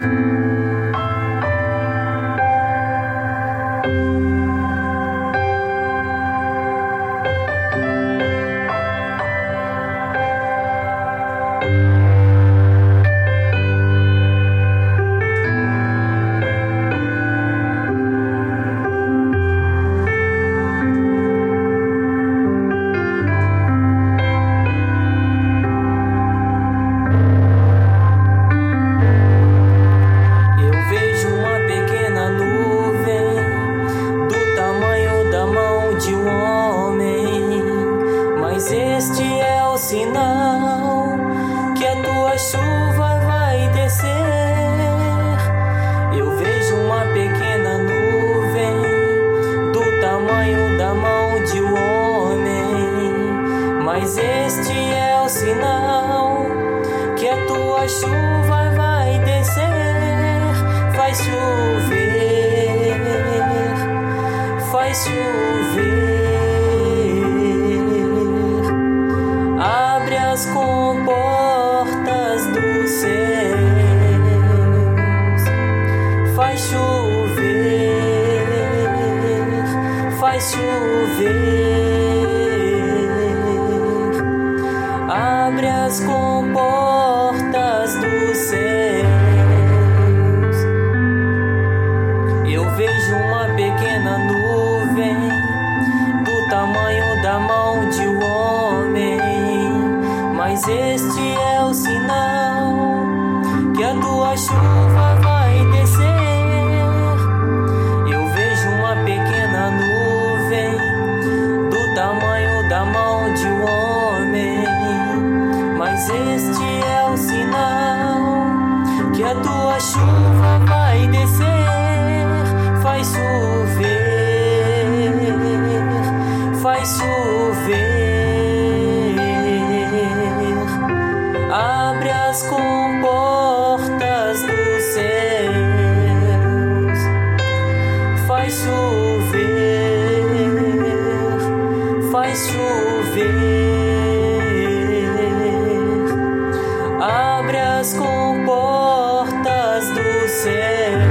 Sinal que a tua chuva vai descer. Eu vejo uma pequena nuvem do tamanho da mão de um homem, mas este é o sinal que a tua chuva vai descer. Faz chover, faz chover. As comportas dos céus, faz chover, faz chover. Abre as comportas dos céus. Eu vejo uma pequena nuvem do tamanho da mão de um homem, mas este é o sinal que a tua chuva vai descer. Eu vejo uma pequena nuvem do tamanho da mão de um homem, mas este é o sinal que a tua chuva vai descer. Faz chover, faz chover. Abre as comportas dos céus, faz chover, faz chover. Abre as comportas dos céus.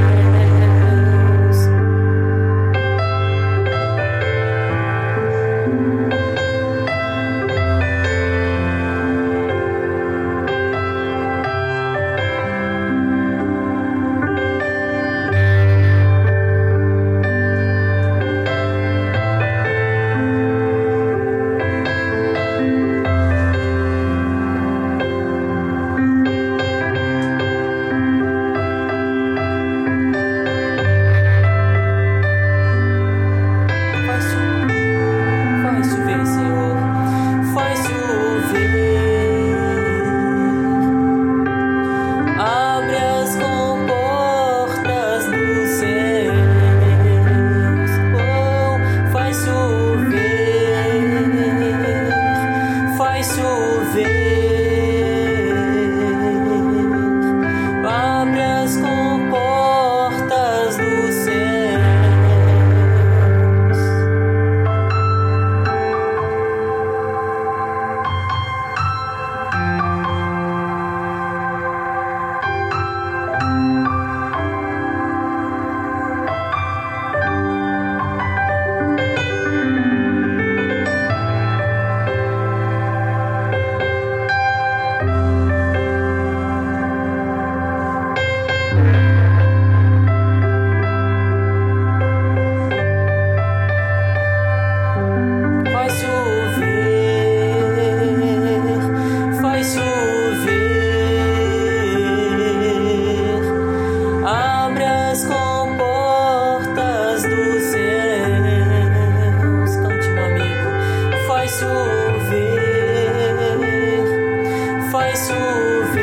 Faz chover,